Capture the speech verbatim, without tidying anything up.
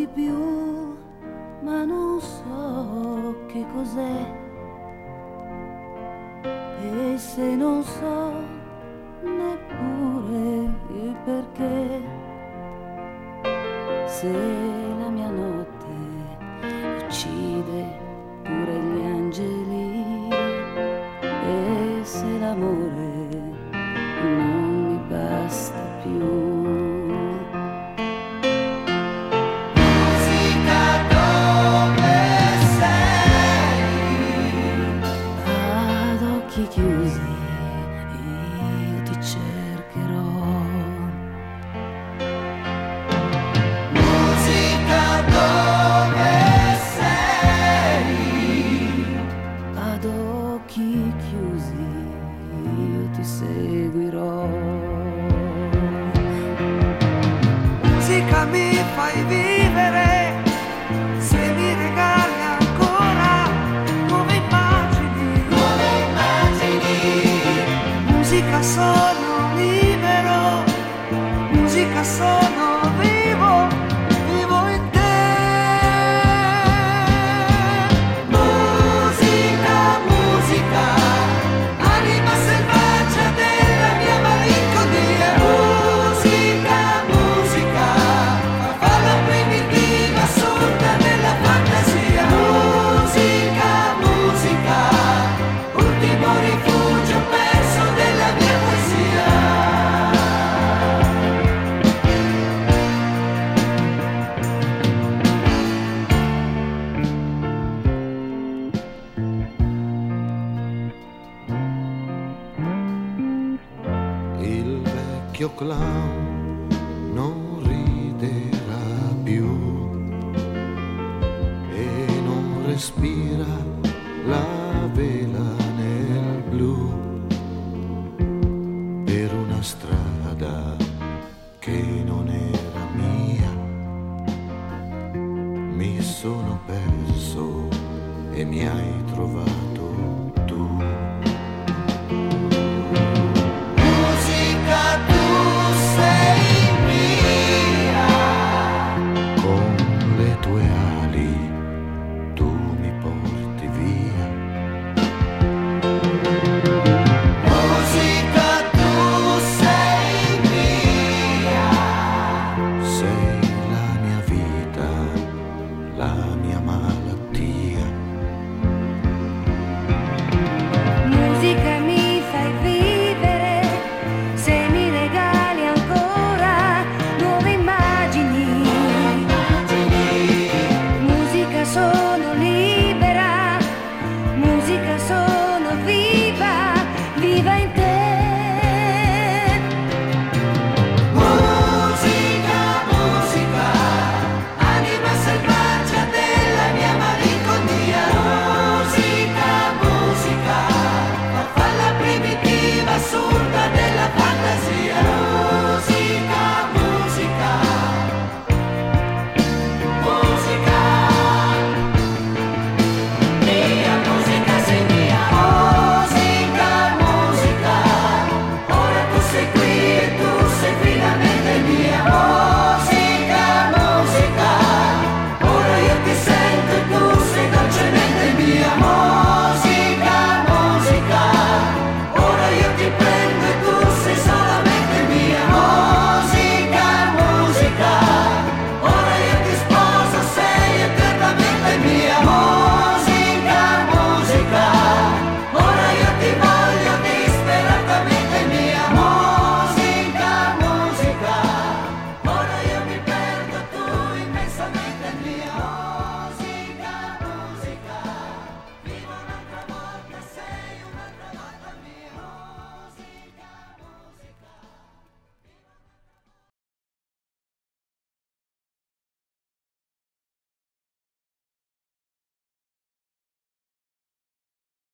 di più, ma non so che cos'è. E se non so neppure il perché, se la mia notte uccide pure gli angeli, e se l'amore non mi basta più. Chiusi, io ti cercherò. Musica, dove sei? Ad occhi chiusi io ti seguirò. Musica, mi fai vivere, se mi regali ancora nuove immagini, nuove immagini. Musica, sono libero, musica, sono vivo, vivo in te. Musica, musica, anima selvaggia della mia malinconia. Musica, musica, farfalla primitiva, sorda della fantasia. Musica, musica, ultimo rifugio perso della mia poesia. Il vecchio clown non riderà più e non respira la vela nel blu per una strada che non era mia. Mi sono perso e mi hai trovato tu. Musica, tu sei mia. Con le tue ali tu mi porti via. Musica, tu sei mia. Sei